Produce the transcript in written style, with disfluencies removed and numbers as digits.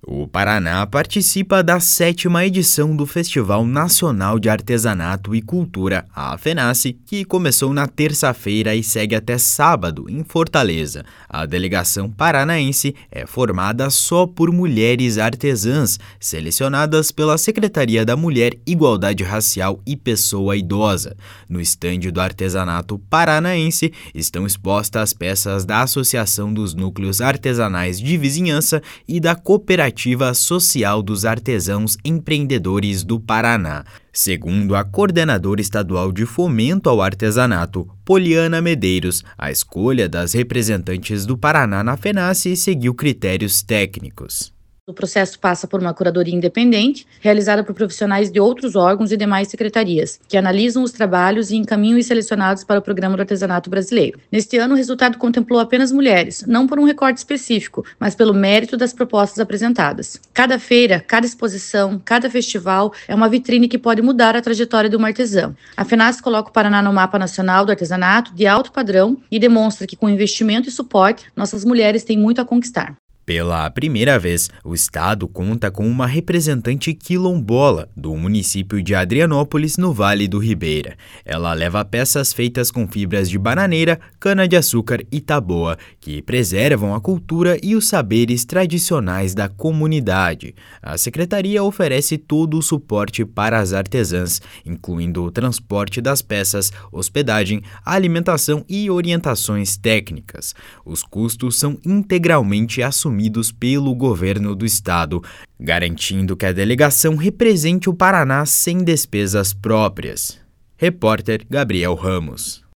O Paraná participa da 7ª edição do Festival Nacional de Artesanato e Cultura, a FENACE, que começou na terça-feira e segue até sábado, em Fortaleza. A delegação paranaense é formada só por mulheres artesãs, selecionadas pela Secretaria da Mulher, Igualdade Racial e Pessoa Idosa. No estande do artesanato paranaense estão expostas peças da Associação dos Núcleos Artesanais de Vizinhança e da Cooperativa Social dos Artesãos Empreendedores do Paraná. Segundo a coordenadora estadual de fomento ao artesanato, Poliana Medeiros, a escolha das representantes do Paraná na FENACE seguiu critérios técnicos. O processo passa por uma curadoria independente, realizada por profissionais de outros órgãos e demais secretarias, que analisam os trabalhos e encaminham os selecionados para o Programa do Artesanato Brasileiro. Neste ano, o resultado contemplou apenas mulheres, não por um recorte específico, mas pelo mérito das propostas apresentadas. Cada feira, cada exposição, cada festival é uma vitrine que pode mudar a trajetória de uma artesã. A FENACE coloca o Paraná no mapa nacional do artesanato de alto padrão e demonstra que, com investimento e suporte, nossas mulheres têm muito a conquistar. Pela primeira vez, o estado conta com uma representante quilombola do município de Adrianópolis, no Vale do Ribeira. Ela leva peças feitas com fibras de bananeira, cana-de-açúcar e taboa, que preservam a cultura e os saberes tradicionais da comunidade. A secretaria oferece todo o suporte para as artesãs, incluindo o transporte das peças, hospedagem, alimentação e orientações técnicas. Os custos são integralmente assumidos pelo governo do estado, garantindo que a delegação represente o Paraná sem despesas próprias. Repórter Gabriel Ramos.